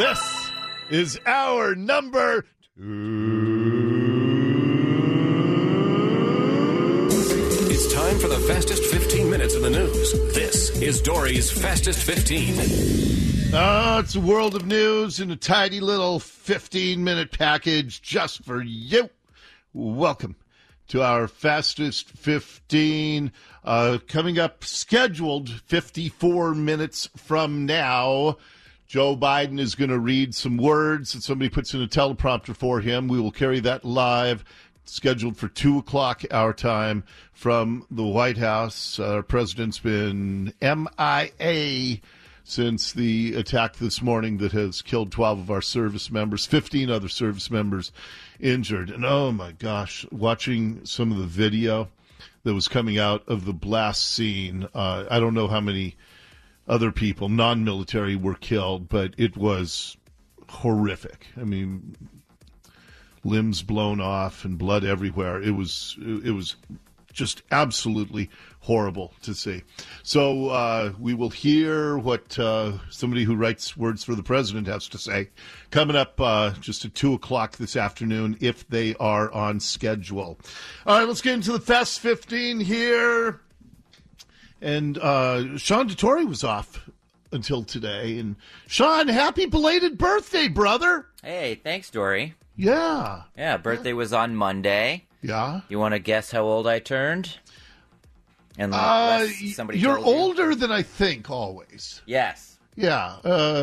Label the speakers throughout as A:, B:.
A: This is our number 2.
B: It's time for the fastest 15 minutes in the news. This is Dory's Fastest 15.
A: It's a world of news in a tidy little 15-minute package just for you. Welcome to our Fastest 15. Coming up, scheduled 54 minutes from now. Joe Biden is going to read some words that somebody puts in a teleprompter for him. We will carry that live, scheduled for 2 o'clock our time from the White House. Our president's been MIA since the attack this morning that has killed 12 of our service members, 15 other service members injured. And oh my gosh, watching some of the video that was coming out of the blast scene, I don't know how many other people, non-military, were killed, but it was horrific. I mean, limbs blown off and blood everywhere. It was just absolutely horrible to see. So we will hear what somebody who writes words for the president has to say coming up just at 2 o'clock this afternoon if they are on schedule. All right, let's get into the Fast 15 here. And Sean Dettori was off until today. And Sean, happy belated birthday, brother.
C: Hey, thanks, Dory.
A: Yeah.
C: Yeah, birthday was on Monday.
A: Yeah.
C: You want to guess how old I turned? And somebody
A: you're
C: told you?
A: older than I think, always.
C: Yes.
A: Yeah.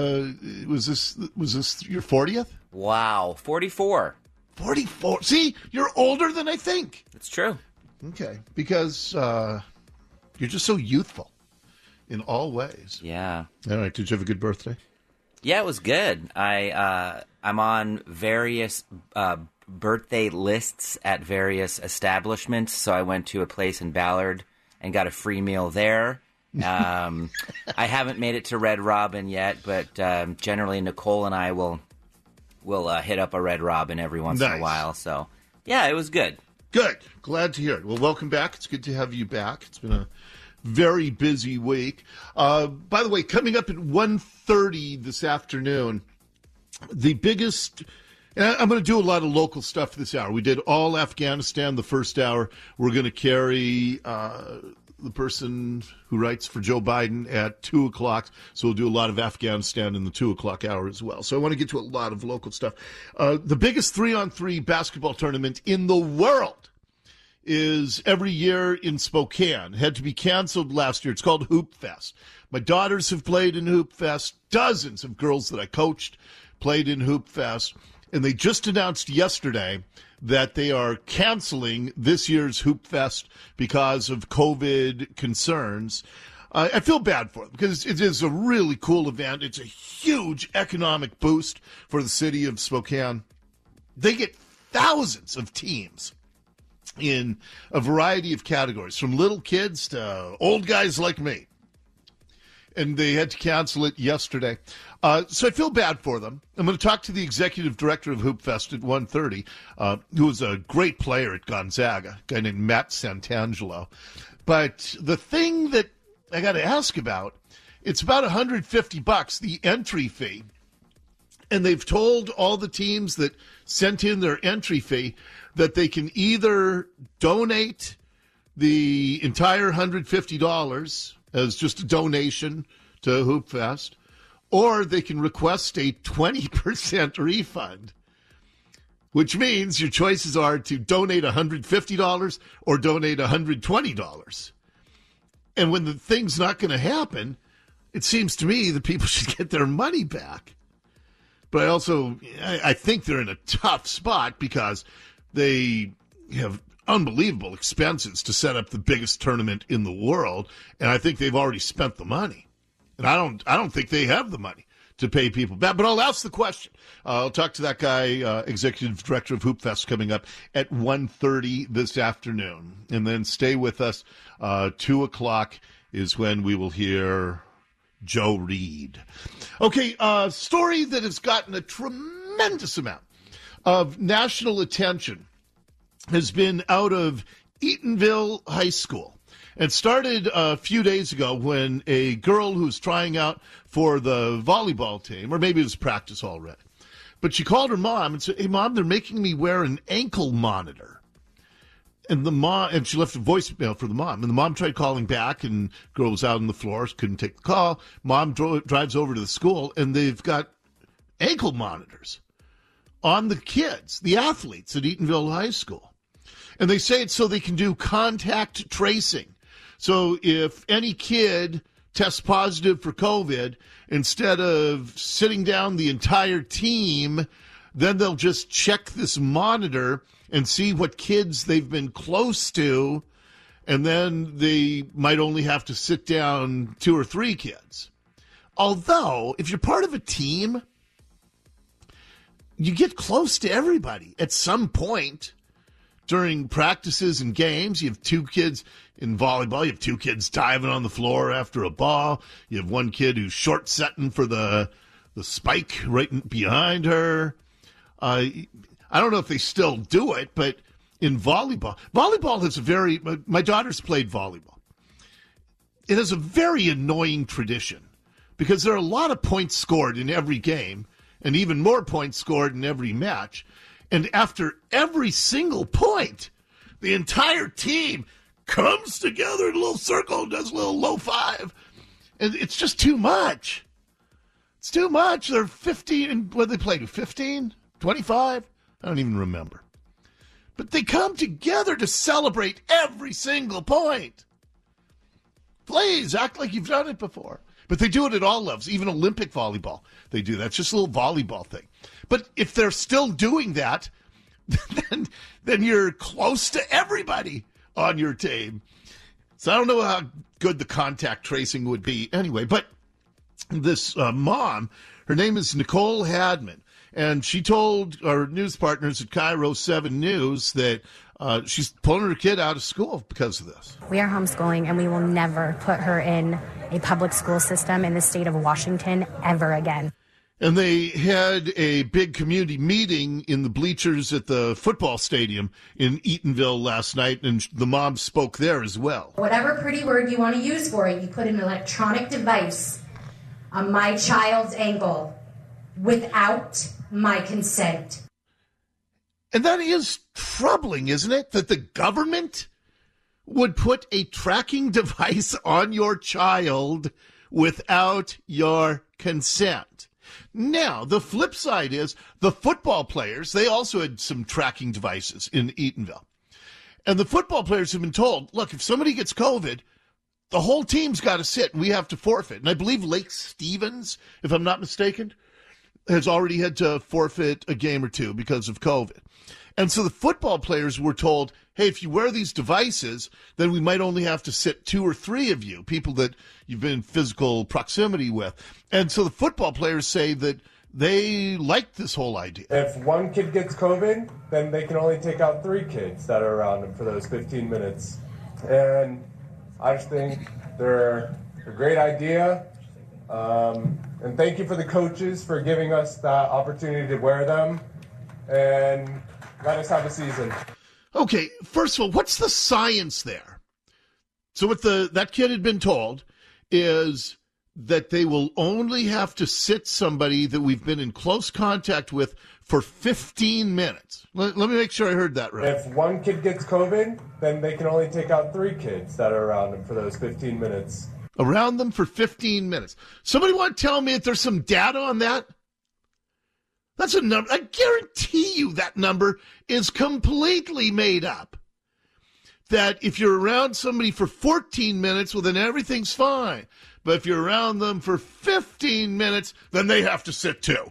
A: Was this your 40th?
C: Wow, 44.
A: 44. See, you're older than I think.
C: That's true.
A: Okay, because you're just so youthful in all ways.
C: Yeah.
A: All right. Did you have a good birthday?
C: Yeah, it was good. I'm on various birthday lists at various establishments, so I went to a place in Ballard and got a free meal there. I haven't made it to Red Robin yet, but generally Nicole and I will hit up a Red Robin every once in a while. So, yeah, it was good.
A: Good. Glad to hear it. Well, welcome back. It's good to have you back. It's been a very busy week. By the way, coming up at 1:30 this afternoon, the biggest... And I'm going to do a lot of local stuff this hour. We did all Afghanistan the first hour. We're going to carry the person who writes for Joe Biden at 2 o'clock. So we'll do a lot of Afghanistan in the 2 o'clock hour as well. So I want to get to a lot of local stuff. The biggest 3-on-3 basketball tournament in the world is every year in Spokane. It had to be canceled last year. It's called Hoop Fest. My daughters have played in Hoop Fest. Dozens of girls that I coached played in Hoop Fest. And they just announced yesterday that they are canceling this year's Hoop Fest because of COVID concerns. I feel bad for them because it is a really cool event. It's a huge economic boost for the city of Spokane. They get thousands of teams in a variety of categories, from little kids to old guys like me. And they had to cancel it yesterday. So I feel bad for them. I'm going to talk to the executive director of Hoop Fest at 1:30, who is a great player at Gonzaga, a guy named Matt Santangelo. But the thing that I got to ask about, it's about $150, the entry fee. And they've told all the teams that sent in their entry fee that they can either donate the entire $150 as just a donation to Hoop Fest, or they can request a 20% refund, which means your choices are to donate $150 or donate $120. And when the thing's not going to happen, it seems to me that people should get their money back. But I think they're in a tough spot because they have unbelievable expenses to set up the biggest tournament in the world, and I think they've already spent the money. And I don't think they have the money to pay people back. But I'll ask the question. I'll talk to that guy, executive director of Hoop Fest, coming up at 1:30 this afternoon. And then stay with us. 2 o'clock is when we will hear Joe Reed. Okay, story that has gotten a tremendous amount of national attention has been out of Eatonville High School. It started a few days ago when a girl who's trying out for the volleyball team, or maybe it was practice already, but she called her mom and said, "Hey, Mom, they're making me wear an ankle monitor." And she left a voicemail for the mom. And the mom tried calling back, and girl was out on the floor, couldn't take the call. Mom drives over to the school, and they've got ankle monitors on the kids, the athletes at Eatonville High School. And they say it's so they can do contact tracing. So if any kid tests positive for COVID, instead of sitting down the entire team, then they'll just check this monitor and see what kids they've been close to, and then they might only have to sit down 2 or 3 kids. Although, if you're part of a team, you get close to everybody at some point. During practices and games, you have 2 kids in volleyball. You have 2 kids diving on the floor after a ball. You have 1 kid who's short-setting for the spike right behind her. I don't know if they still do it, but in volleyball has my daughter's played volleyball. It has a very annoying tradition because there are a lot of points scored in every game and even more points scored in every match. And after every single point, the entire team comes together in a little circle and does a little low five. And it's just too much. It's too much. They're 15. What did they play to? 15? 25? I don't even remember. But they come together to celebrate every single point. Please, act like you've done it before. But they do it at all levels, even Olympic volleyball. They do that. It's just a little volleyball thing. But if they're still doing that, then you're close to everybody on your team. So I don't know how good the contact tracing would be anyway. But this mom, her name is Nicole Hadman, and she told our news partners at Cairo 7 News that she's pulling her kid out of school because of this.
D: We are homeschooling, and we will never put her in a public school system in the state of Washington ever again.
A: And they had a big community meeting in the bleachers at the football stadium in Eatonville last night, and the mom spoke there as well.
E: Whatever pretty word you want to use for it, you put an electronic device on my child's ankle without my consent.
A: And that is troubling, isn't it? That the government would put a tracking device on your child without your consent. Now, the flip side is the football players, they also had some tracking devices in Eatonville. And the football players have been told, look, if somebody gets COVID, the whole team's got to sit and we have to forfeit. And I believe Lake Stevens, if I'm not mistaken, has already had to forfeit a game or 2 because of COVID. And so the football players were told, hey, if you wear these devices, then we might only have to sit 2 or 3 of you, people that you've been in physical proximity with. And so the football players say that they like this whole idea.
F: If 1 kid gets COVID, then they can only take out 3 kids that are around them for those 15 minutes. And I just think they're a great idea. And thank you for the coaches for giving us that opportunity to wear them. And let us have a season.
A: Okay, first of all, what's the science there? So what that kid had been told is that they will only have to sit somebody that we've been in close contact with for 15 minutes. Let me make sure I heard that right.
F: If 1 kid gets COVID, then they can only take out 3 kids that are around them for those 15 minutes.
A: Around them for 15 minutes. Somebody want to tell me if there's some data on that? That's a number. I guarantee you that number is completely made up. That if you're around somebody for 14 minutes, well, then everything's fine. But if you're around them for 15 minutes, then they have to sit too.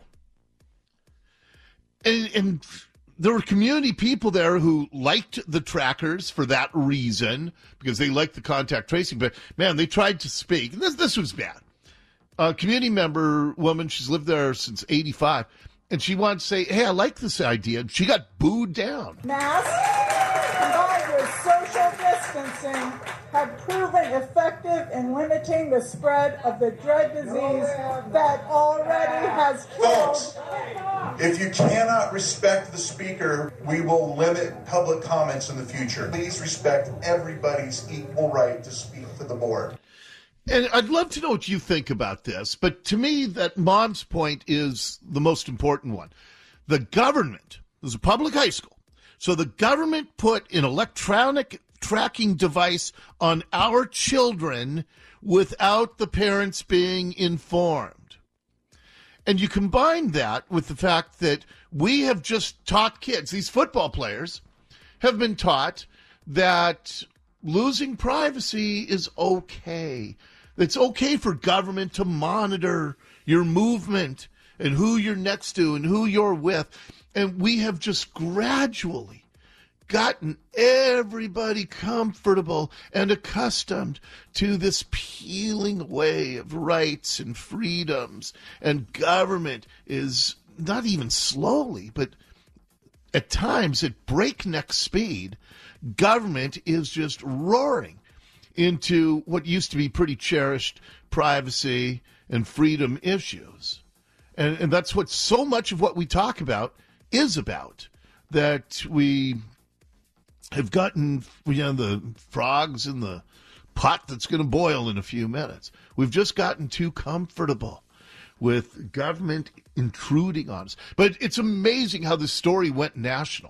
A: And there were community people there who liked the trackers for that reason, because they liked the contact tracing. But, man, they tried to speak. And this was bad. A community member woman, she's lived there since 85, and she wanted to say, hey, I like this idea. And she got booed down.
G: Masks combined with social distancing have proven effective in limiting the spread of the dread disease that already has killed
H: If you cannot respect the speaker, we will limit public comments in the future. Please respect everybody's equal right to speak to the board.
A: And I'd love to know what you think about this, but to me, that mom's point is the most important one. The government, this is a public high school, so the government put an electronic tracking device on our children without the parents being informed. And you combine that with the fact that we have just taught kids, these football players have been taught that losing privacy is okay. It's okay for government to monitor your movement and who you're next to and who you're with. And we have just gradually gotten everybody comfortable and accustomed to this peeling away of rights and freedoms. And government is not even slowly, but at times at breakneck speed, government is just roaring into what used to be pretty cherished privacy and freedom issues. And that's what so much of what we talk about is about, that we have gotten, the frogs in the pot that's going to boil in a few minutes. We've just gotten too comfortable with government intruding on us. But it's amazing how this story went national.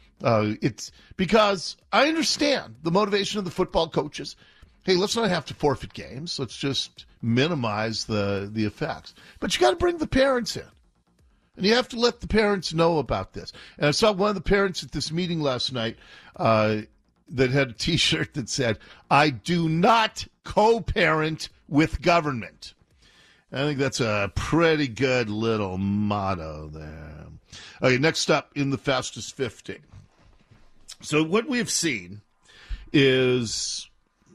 A: It's because I understand the motivation of the football coaches. Hey, let's not have to forfeit games. Let's just minimize the effects. But you got to bring the parents in. And you have to let the parents know about this. And I saw one of the parents at this meeting last night that had a T-shirt that said, "I do not co-parent with government." I think that's a pretty good little motto there. Okay, next up in the Fastest 15. So what we have seen is,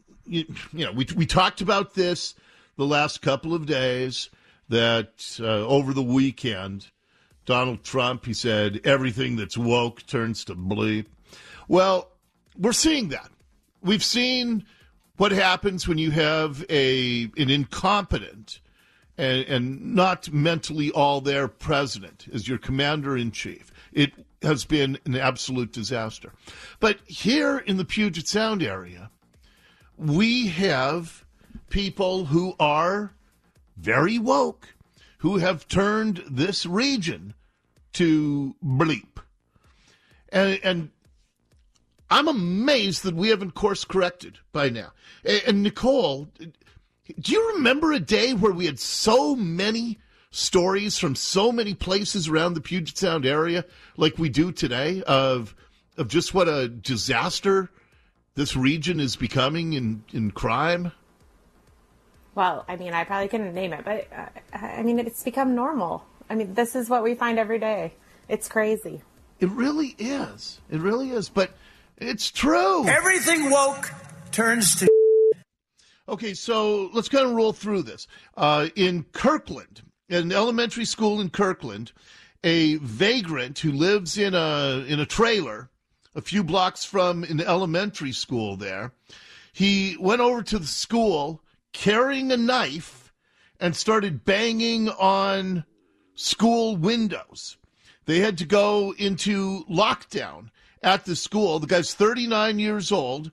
A: we talked about this the last couple of days, that over the weekend, Donald Trump, he said, everything that's woke turns to bleep. Well, we're seeing that. We've seen what happens when you have an incompetent and not mentally all there president as your commander-in-chief. It has been an absolute disaster. But here in the Puget Sound area, we have people who are very woke, who have turned this region to bleep. And I'm amazed that we haven't course corrected by now. And Nicole, do you remember a day where we had so many stories from so many places around the Puget Sound area like we do today of just what a disaster this region is becoming in crime?
I: Well, I probably couldn't name it, but it's become normal. This is what we find every day. It's crazy.
A: It really is. It really is. But it's true.
J: Everything woke turns to...
A: Okay, so let's kind of roll through this. In Kirkland, an elementary school in Kirkland, a vagrant who lives in a trailer a few blocks from an elementary school there, he went over to the school carrying a knife and started banging on school windows. They had to go into lockdown at the school. The guy's 39 years old,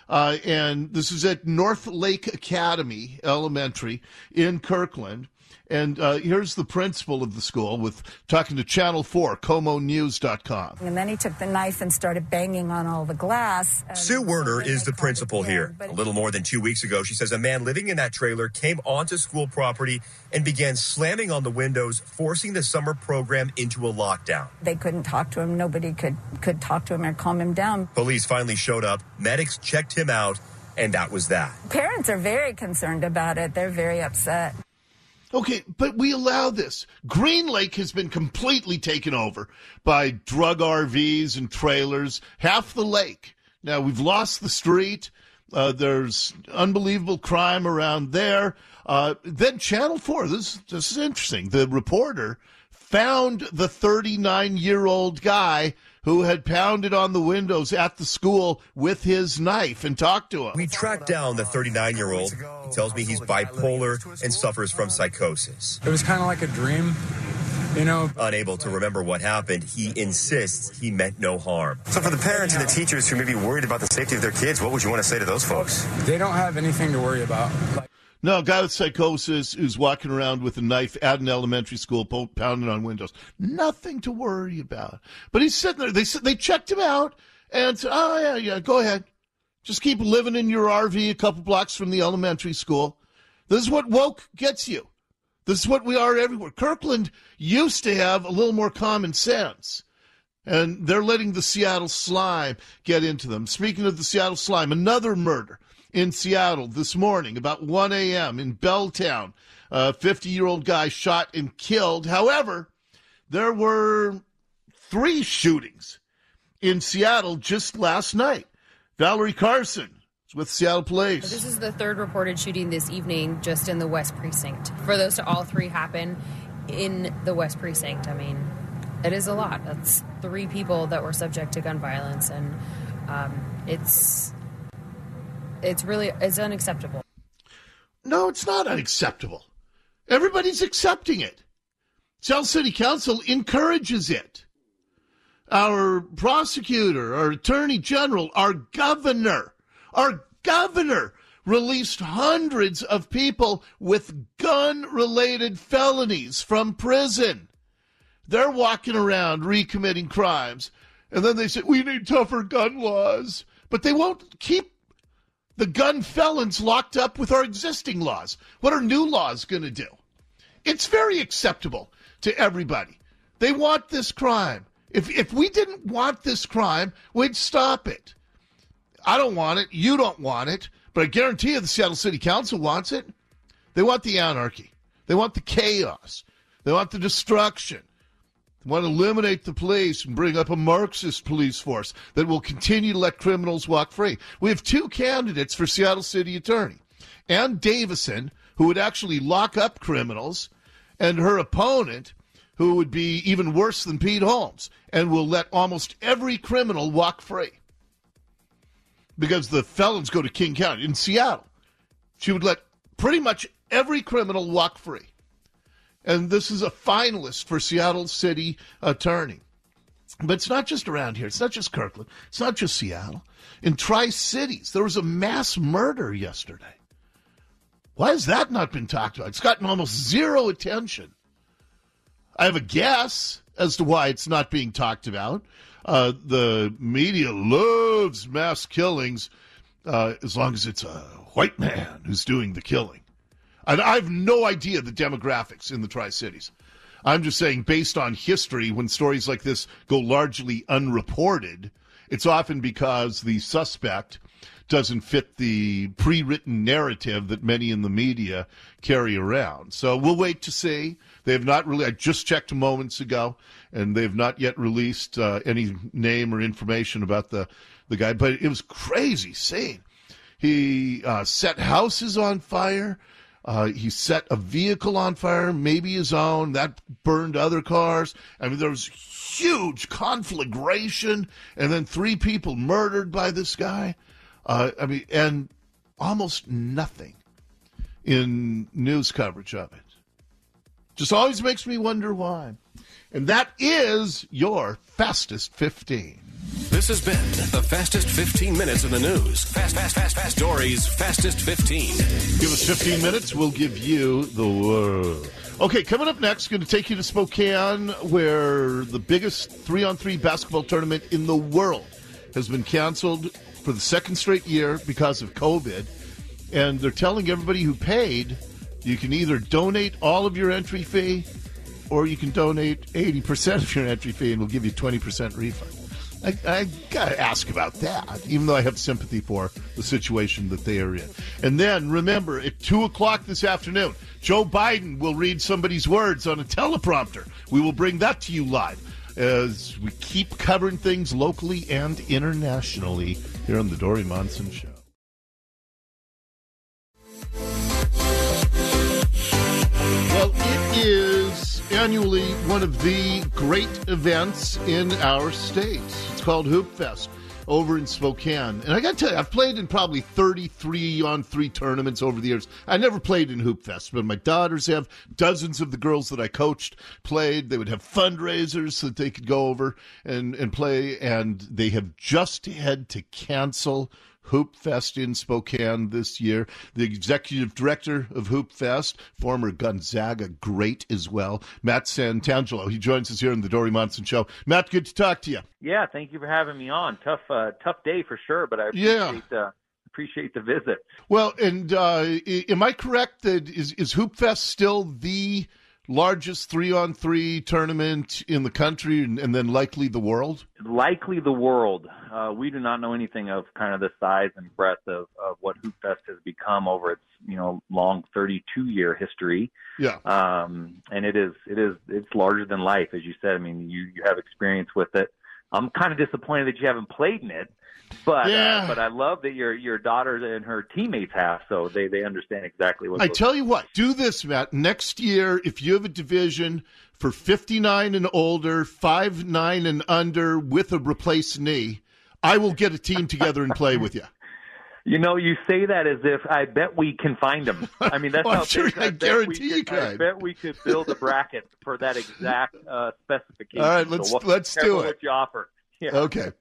A: and this is at North Lake Academy Elementary in Kirkland. And here's the principal of the school talking to Channel 4, ComoNews.com.
K: And then he took the knife and started banging on all the glass.
L: Sue Werner is the principal here. A little more than 2 weeks ago, she says a man living in that trailer came onto school property and began slamming on the windows, forcing the summer program into a lockdown.
K: They couldn't talk to him. Nobody could talk to him or calm him down.
L: Police finally showed up. Medics checked him out, and that was that.
K: Parents are very concerned about it. They're very upset.
A: Okay, but we allow this. Green Lake has been completely taken over by drug RVs and trailers, half the lake. Now, we've lost the street. There's unbelievable crime around there. Then Channel 4, this is interesting. The reporter found the 39-year-old guy who had pounded on the windows at the school with his knife and talked to him.
L: We tracked down the 39-year-old. He tells me he's bipolar and suffers from psychosis.
M: It was kind of like a dream.
L: Unable to remember what happened, he insists he meant no harm. So for the parents and the teachers who may be worried about the safety of their kids, what would you want to say to those folks?
M: They don't have anything to worry about.
A: No, a guy with psychosis who's walking around with a knife at an elementary school, pounding on windows. Nothing to worry about. But he's sitting there. They checked him out and said, oh, yeah, go ahead. Just keep living in your RV a couple blocks from the elementary school. This is what woke gets you. This is what we are everywhere. Kirkland used to have a little more common sense. And they're letting the Seattle slime get into them. Speaking of the Seattle slime, another murder in Seattle this morning, about 1 a.m. in Belltown. A 50-year-old guy shot and killed. However, there were 3 shootings in Seattle just last night. Valerie Carson is with Seattle Police.
N: This is the 3rd reported shooting this evening just in the West Precinct. For those to all 3 happen in the West Precinct, I mean, it is a lot. That's 3 people that were subject to gun violence, and it's unacceptable.
A: No, it's not unacceptable. Everybody's accepting it. Seattle City Council encourages it. Our prosecutor, our attorney general, our governor released hundreds of people with gun-related felonies from prison. They're walking around recommitting crimes, and then they say, we need tougher gun laws. But they won't keep the gun felons locked up with our existing laws. What are new laws going to do? It's very acceptable to everybody. They want this crime. If we didn't want this crime, we'd stop it. I don't want it. You don't want it. But I guarantee you the Seattle City Council wants it. They want the anarchy. They want the chaos. They want the destruction. They want to eliminate the police and bring up a Marxist police force that will continue to let criminals walk free. We have 2 candidates for Seattle City Attorney. Ann Davison, who would actually lock up criminals, and her opponent, who would be even worse than Pete Holmes and will let almost every criminal walk free. Because the felons go to King County. In Seattle, she would let pretty much every criminal walk free. And this is a finalist for Seattle City Attorney. But it's not just around here. It's not just Kirkland. It's not just Seattle. In Tri-Cities, there was a mass murder yesterday. Why has that not been talked about? It's gotten almost zero attention. I have a guess as to why it's not being talked about. The media loves mass killings as long as it's a white man who's doing the killing. And I have no idea the demographics in the Tri-Cities. I'm just saying, based on history, when stories like this go largely unreported, it's often because the suspect doesn't fit the pre-written narrative that many in the media carry around. So we'll wait to see. They have not really, I just checked moments ago, and they have not yet released any name or information about the guy. But it was crazy scene. He set houses on fire. He set a vehicle on fire, maybe his own. That burned other cars. I mean, there was huge conflagration, and then 3 people murdered by this guy. And almost nothing in news coverage of it. Just always makes me wonder why. And that is your Fastest 15.
B: This has been the Fastest 15 Minutes in the News. Fast Dory's Fastest 15.
A: Give us 15 minutes, we'll give you the world. Okay, coming up next, going to take you to Spokane, where the biggest 3-on-3 basketball tournament in the world has been canceled for the 2nd straight year because of COVID. And they're telling everybody who paid, you can either donate all of your entry fee or you can donate 80% of your entry fee and we'll give you 20% refund. I got to ask about that, even though I have sympathy for the situation that they are in. And then, remember, at 2 o'clock this afternoon, Joe Biden will read somebody's words on a teleprompter. We will bring that to you live as we keep covering things locally and internationally here on The Dory Monson Show. Well, it is annually one of the great events in our state. It's called Hoop Fest. over in Spokane. And I got to tell you, I've played in probably 33-on-3 tournaments over the years. I never played in Hoop Fest, but my daughters have. Dozens of the girls that I coached played. They would have fundraisers so that they could go over and play, and they have just had to cancel Hoop Fest in Spokane this year. The executive director of Hoop Fest, former Gonzaga great as well, Matt Santangelo. He joins us here on the Dori Monson Show. Matt, good to talk to you.
O: Yeah, thank you for having me on. Tough day for sure, but I appreciate the visit.
A: Well, and am I correct that is Hoop Fest still the largest 3-on-3 tournament in the country and then likely the world?
O: Likely the world. We do not know anything of kind of the size and breadth of what Hoop Fest has become over its long 32-year history.
A: Yeah.
O: And it's larger than life, as you said. I mean, you have experience with it. I'm kind of disappointed that you haven't played in it, but I love that your daughter and her teammates have, so they understand exactly what.
A: I tell you what, do this, Matt. Next year, if you have a division for 59 and older, 5'9" and under with a replaced knee, I will get a team together and play with you.
O: You say that as if I bet we can find them. I mean, that's how
A: sure I guarantee you could.
O: I bet we could build a bracket for that exact specification.
A: All right, let's do it.
O: What you offer. Yeah.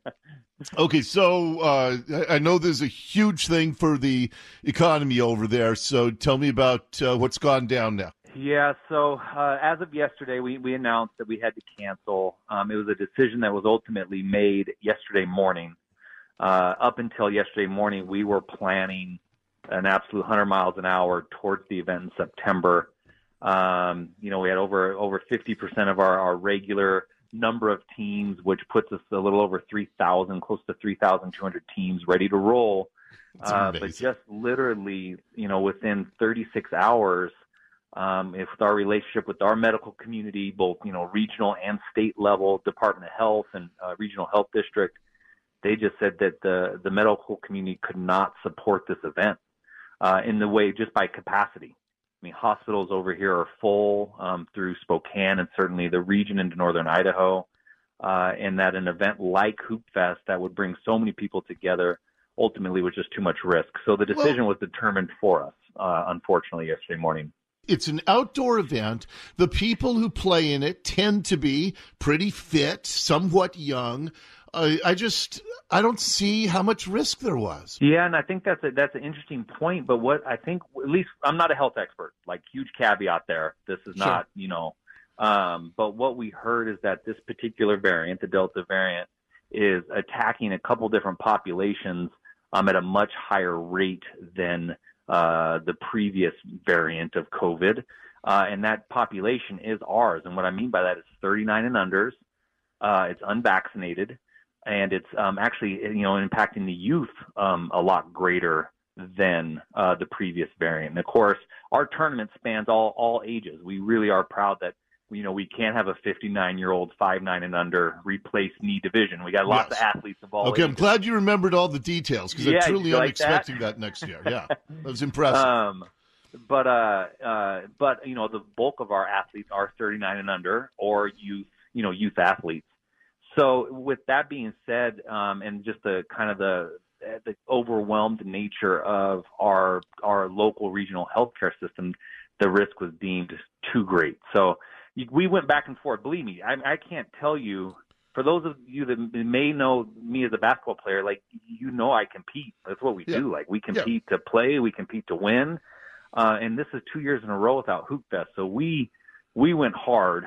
A: Okay, so I know there's a huge thing for the economy over there, so tell me about what's gone down now.
O: Yeah, so as of yesterday, we announced that we had to cancel. It was a decision that was ultimately made yesterday morning. Up until yesterday morning, we were planning an absolute 100 miles an hour towards the event in September. We had over 50% of our regular number of teams, which puts us a little over 3,000, close to 3,200 teams ready to roll. But just literally, within 36 hours, with our relationship with our medical community, both, regional and state level, Department of Health and Regional Health District, they just said that the medical community could not support this event in the way just by capacity. I mean, hospitals over here are full through Spokane and certainly the region into northern Idaho, and that an event like Hoop Fest that would bring so many people together ultimately was just too much risk. So the decision was determined for us, unfortunately, yesterday morning.
A: It's an outdoor event. The people who play in it tend to be pretty fit, somewhat young. I don't see how much risk there was.
O: Yeah, and I think that's an interesting point. But what I think, at least I'm not a health expert, like huge caveat there. This is not, but what we heard is that this particular variant, the Delta variant, is attacking a couple different populations at a much higher rate than the previous variant of COVID. And that population is ours. And what I mean by that is 39 and unders. It's unvaccinated. And it's actually, impacting the youth a lot greater than the previous variant. And, of course, our tournament spans all ages. We really are proud that, we can't have a 59-year-old 5'9" and under replace knee division. We got lots of athletes of all ages.
A: I'm glad you remembered all the details because I truly am expecting that next year. Yeah, that was impressive.
O: But the bulk of our athletes are 39 and under or youth athletes. So with that being said, and just the kind of the overwhelmed nature of our local regional healthcare system, the risk was deemed too great. So we went back and forth. Believe me, I can't tell you. For those of you that may know me as a basketball player, I compete. That's what we do. Like we compete to play, we compete to win. And this is 2 years in a row without Hoop Fest. So we went hard.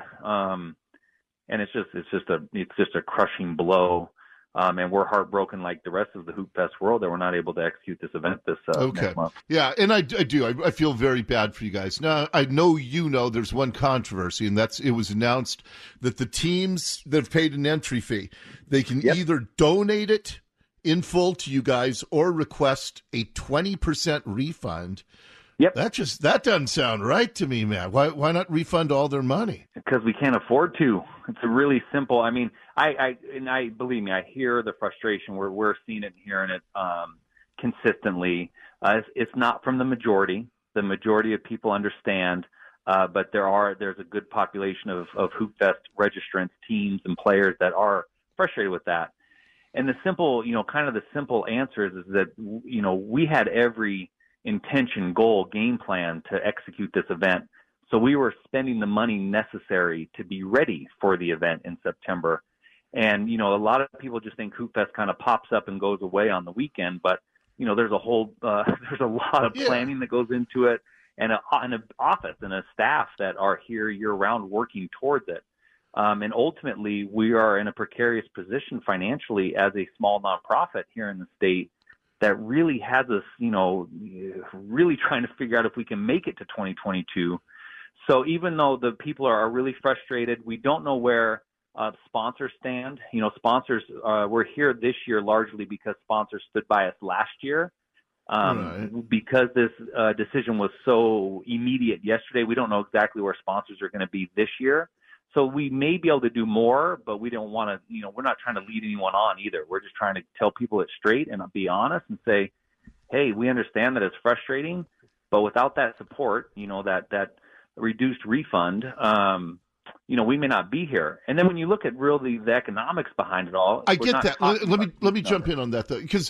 O: And it's just a crushing blow, and we're heartbroken like the rest of the Hoop Fest world that we're not able to execute this event this next month.
A: Yeah, and I do. I feel very bad for you guys. Now I know there's one controversy, and it was announced that the teams that have paid an entry fee, they can either donate it in full to you guys or request a 20% refund.
O: Yep.
A: That doesn't sound right to me, man. Why not refund all their money?
O: Because we can't afford to. It's a really simple. I mean, I believe me, I hear the frustration. We're seeing it and hearing it consistently. It's not from the majority. The majority of people understand, but there's a good population of Hoop Fest registrants, teams, and players that are frustrated with that. And the simple, kind of the simple answer is that, we had every intention, goal, game plan to execute this event. So we were spending the money necessary to be ready for the event in September. And, a lot of people just think Hoop Fest kind of pops up and goes away on the weekend, but, there's a lot of planning that goes into it, and an office and a staff that are here year round working towards it. And ultimately, we are in a precarious position financially as a small nonprofit here in the state that really has us, really trying to figure out if we can make it to 2022. So even though the people are really frustrated, we don't know where sponsors stand. Sponsors were here this year largely because sponsors stood by us last year. Because this decision was so immediate yesterday, we don't know exactly where sponsors are going to be this year. So we may be able to do more, but we don't want to, we're not trying to lead anyone on either. We're just trying to tell people it straight and be honest and say, hey, we understand that it's frustrating, but without that support, that reduced refund, we may not be here. And then when you look at really the economics behind it all,
A: I get that. Let me jump in on that though, because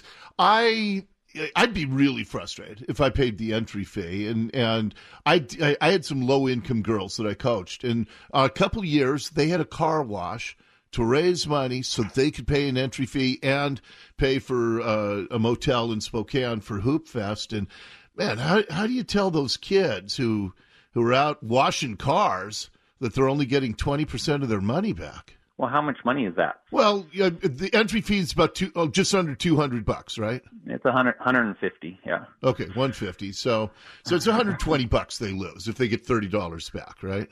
A: I'd be really frustrated if I paid the entry fee, and I had some low income girls that I coached, and a couple of years they had a car wash to raise money so that they could pay an entry fee and pay for a motel in Spokane for Hoop Fest. And man, how do you tell those kids who are out washing cars that they're only getting 20% of their money back?
O: Well, how much money is that?
A: Well, the entry fee is about just under $200, right?
O: It's 150, yeah.
A: Okay, 150. So it's $120 they lose if they get $30 back, right?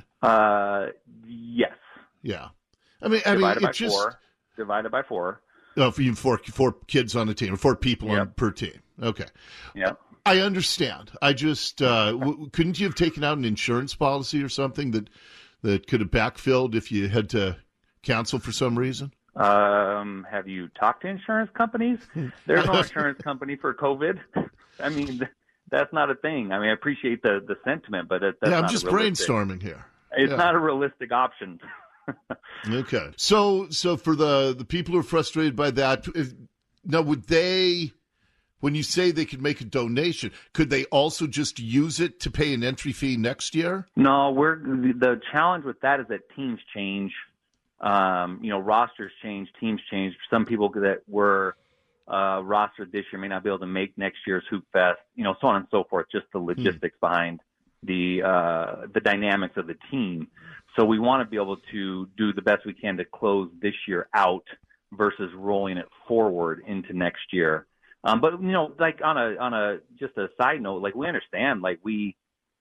O: Yes.
A: Yeah. I mean, it's just
O: divided by 4.
A: Oh, for you, four kids on the team, or 4 people per team. Okay.
O: Yeah.
A: I understand. I just couldn't you have taken out an insurance policy or something that could have backfilled if you had to cancel for some reason?
O: Have you talked to insurance companies? There's no insurance company for COVID. I mean, that's not a thing. I mean, I appreciate the sentiment, but that's
A: I'm
O: not
A: just brainstorming here.
O: It's not a realistic option.
A: Okay. So for the people who are frustrated by that, now would they, when you say they could make a donation, could they also just use it to pay an entry fee next year?
O: No, the challenge with that is that teams change. Rosters change, teams change. Some people that were rostered this year may not be able to make next year's Hoop Fest, so on and so forth, just the logistics behind the dynamics of the team. So we want to be able to do the best we can to close this year out versus rolling it forward into next year. But like on a just a side note, like we understand, like we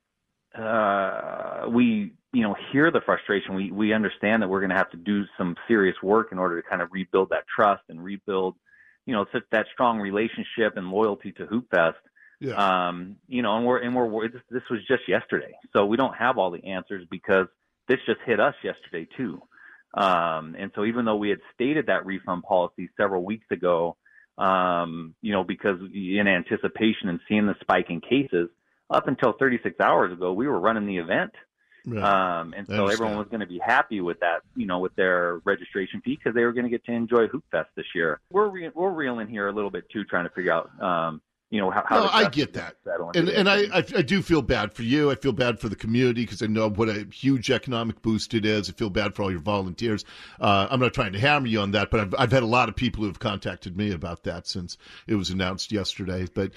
O: hear the frustration. We understand that we're going to have to do some serious work in order to kind of rebuild that trust and rebuild, such that strong relationship and loyalty to Hoop Fest.
A: Yeah.
O: And this was just yesterday, so we don't have all the answers because this just hit us yesterday too. And so even though we had stated that refund policy several weeks ago, because in anticipation and seeing the spike in cases, up until 36 hours ago, we were running the event.
A: Right.
O: And so everyone was going to be happy with that, with their registration fee because they were going to get to enjoy Hoop Fest this year. We're reeling here a little bit too, trying to figure out, how
A: I get that. And I do feel bad for you. I feel bad for the community because I know what a huge economic boost it is. I feel bad for all your volunteers. I'm not trying to hammer you on that, but I've had a lot of people who have contacted me about that since it was announced yesterday. But,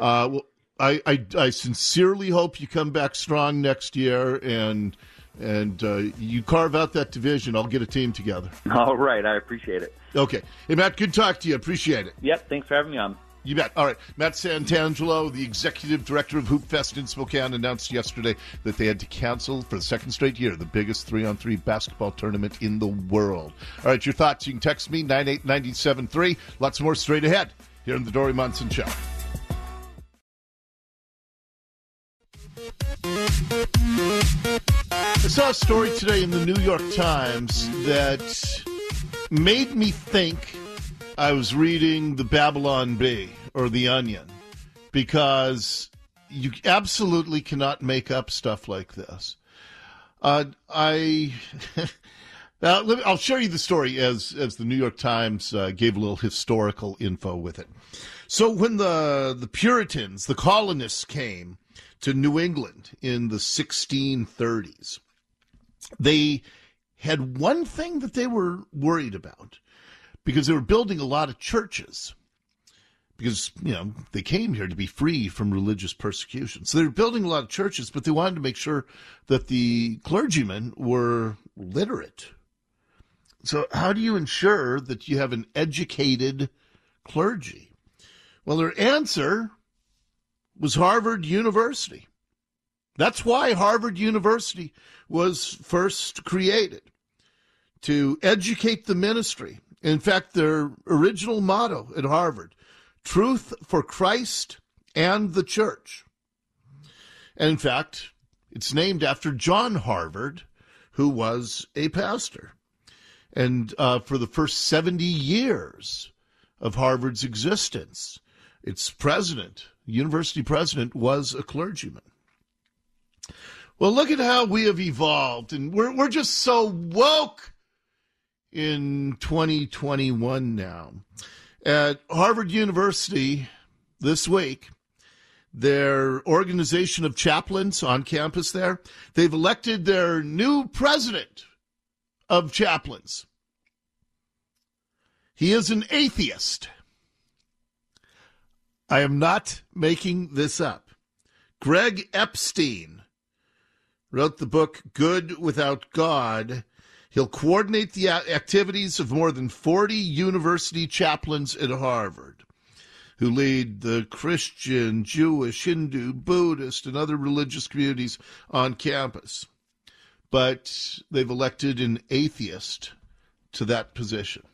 A: I sincerely hope you come back strong next year and you carve out that division. I'll get a team together.
O: All right. I appreciate it.
A: Okay. Hey, Matt, good talk to you. Appreciate it.
O: Yep. Thanks for having me on.
A: You bet. All right. Matt Santangelo, the executive director of Hoop Fest in Spokane, announced yesterday that they had to cancel for the second straight year the biggest 3-on-3 basketball tournament in the world. All right. Your thoughts, you can text me, 98973. Lots more straight ahead here on the Dory Monson Show. I saw a story today in the New York Times that made me think I was reading the Babylon Bee or The Onion, because you absolutely cannot make up stuff like this. I'll share you the story as the New York Times gave a little historical info with it. So when the Puritans, the colonists, came to New England in the 1630s, they had one thing that they were worried about, because they were building a lot of churches. Because, they came here to be free from religious persecution. So they were building a lot of churches, but they wanted to make sure that the clergymen were literate. So how do you ensure that you have an educated clergy? Well, their answer was Harvard University. That's why Harvard University was first created, to educate the ministry. In fact, their original motto at Harvard, truth for Christ and the church. And in fact, it's named after John Harvard, who was a pastor. And for the first 70 years of Harvard's existence, its president, university president, was a clergyman. Well, look at how we have evolved, and we're just so woke in 2021 now. At Harvard University this week, their organization of chaplains on campus there, they've elected their new president of chaplains. He is an atheist. I am not making this up. Greg Epstein wrote the book Good Without God. He'll coordinate the activities of more than 40 university chaplains at Harvard, who lead the Christian, Jewish, Hindu, Buddhist, and other religious communities on campus. But they've elected an atheist to that position.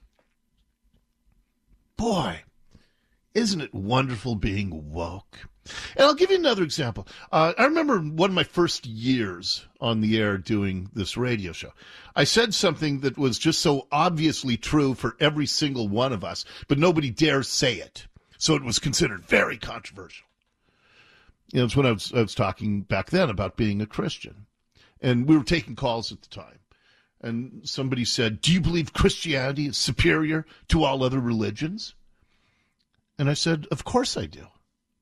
A: Boy, isn't it wonderful being woke? And I'll give you another example. I remember one of my first years on the air doing this radio show. I said something that was just so obviously true for every single one of us, but nobody dares say it. So it was considered very controversial. It's when I was talking back then about being a Christian. And we were taking calls at the time. And somebody said, do you believe Christianity is superior to all other religions? And I said, of course I do.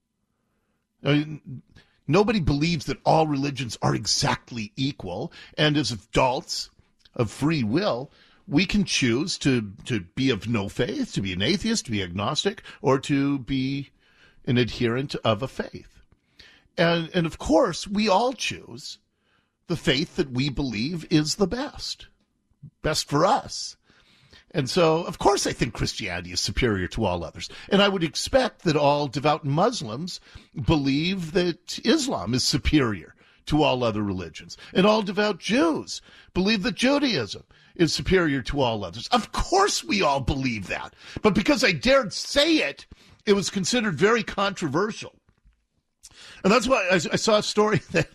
A: I mean, nobody believes that all religions are exactly equal. And as adults of free will, we can choose to be of no faith, to be an atheist, to be agnostic, or to be an adherent of a faith. And of course, we all choose the faith that we believe is the best for us. And so, of course, I think Christianity is superior to all others. And I would expect that all devout Muslims believe that Islam is superior to all other religions. And all devout Jews believe that Judaism is superior to all others. Of course we all believe that. But because I dared say it, it was considered very controversial. And that's why I saw a story that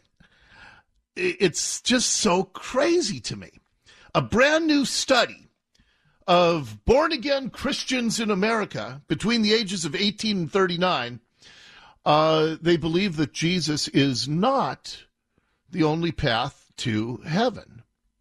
A: it's just so crazy to me. A brand new study of born-again Christians in America between the ages of 18 and 39, they believe that Jesus is not the only path to heaven.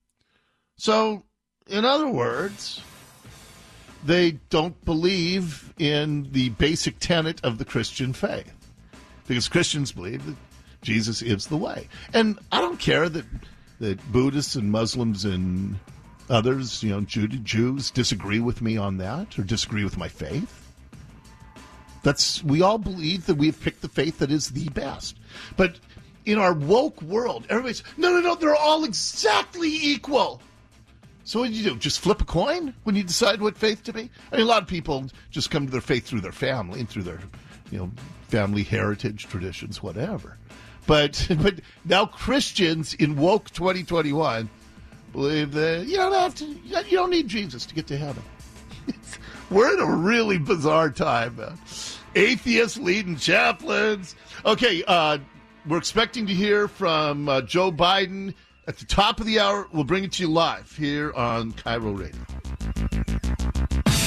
A: So, in other words, they don't believe in the basic tenet of the Christian faith, because Christians believe that Jesus is the way. And I don't care that Buddhists and Muslims and others, Jews disagree with me on that or disagree with my faith. We all believe that we have picked the faith that is the best. But in our woke world, everybody's, no, they're all exactly equal. So what do you do? Just flip a coin when you decide what faith to be? I mean, a lot of people just come to their faith through their family and through their, family heritage, traditions, whatever. But now Christians in woke 2021 believe that you don't need Jesus to get to heaven. We're in a really bizarre time, man. Atheists leading chaplains. Okay, we're expecting to hear from Joe Biden at the top of the hour. We'll bring it to you live here on Cairo Radio.